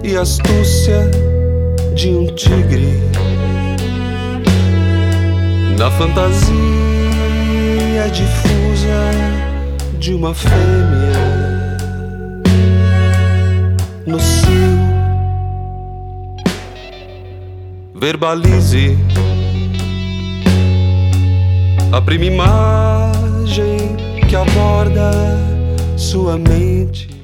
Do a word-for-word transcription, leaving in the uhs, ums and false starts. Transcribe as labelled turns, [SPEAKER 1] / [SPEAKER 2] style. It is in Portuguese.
[SPEAKER 1] e astúcia de um tigre, na fantasia difusa de uma fêmea, no cio. Verbalize a prima imagem que aborda sua mente.